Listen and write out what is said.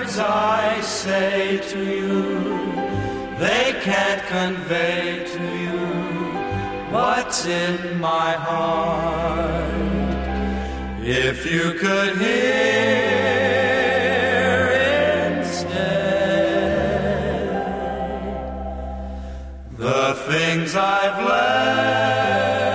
words I say to you, they can't convey to you what's in my heart. If you could hear instead the things I've left